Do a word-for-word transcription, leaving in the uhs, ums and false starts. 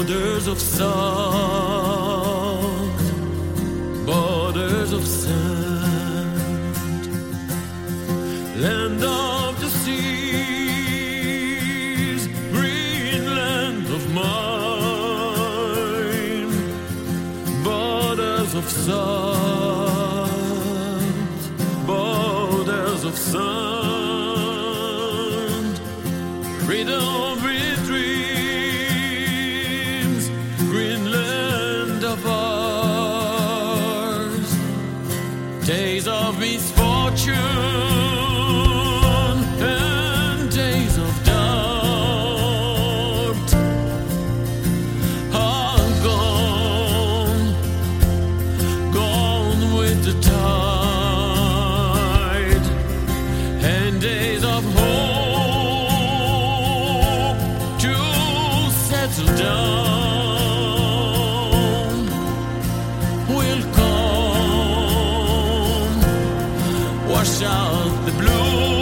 borders of salt, borders of sand, land of the seas, green land of mine, borders of salt, borders of sand, freedom with dreams, green land of ours, days of misfortune and days of doubt are gone, gone with the tide, and days of hope to settle down will come, wash out the blue.